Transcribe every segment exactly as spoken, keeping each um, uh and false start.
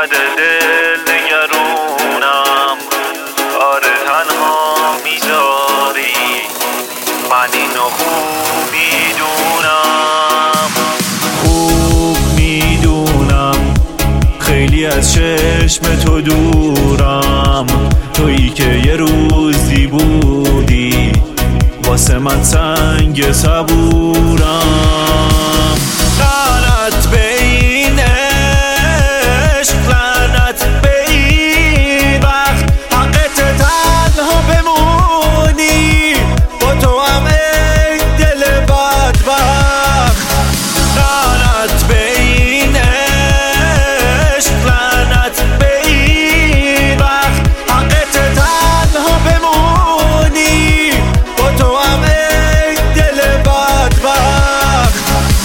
اومده دل نگرونم، آره تنها میذاری، من اینو خوب میدونم. خوب میدونم خیلی از چشم تو دورم، تویی که یه روزی بودی واسه من سنگ صبورم. لعنت به این عشق، لعنت به این وقت، حقت تنها بمونی با تو هم ای دل بدبخت. لعنت به این عشق، لعنت به این وقت، حقت تنها بمونی با تو هم ای دل بدبخت.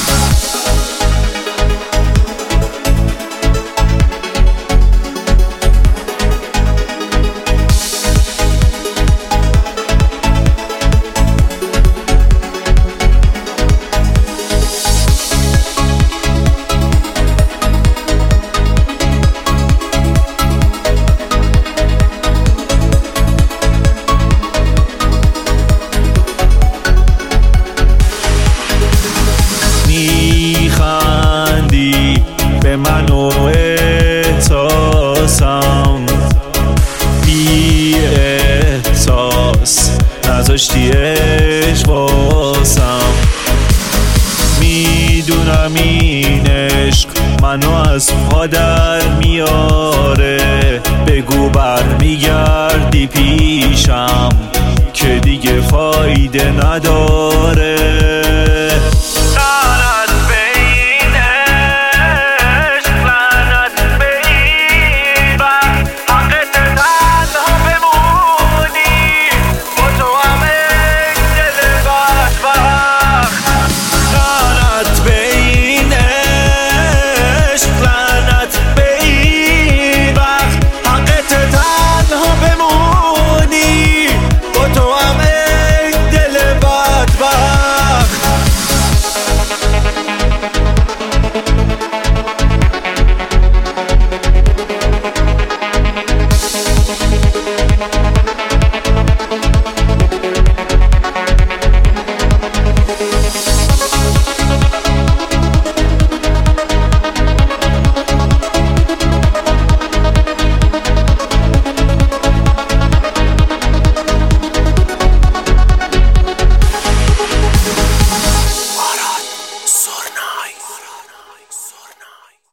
میخندی به من و احساسم، بی احساس نذاشتی عشق واسم. میدونم این عشق منو از پا در میاره، بگو بر میگردی پیشم که دیگه فایده نداره.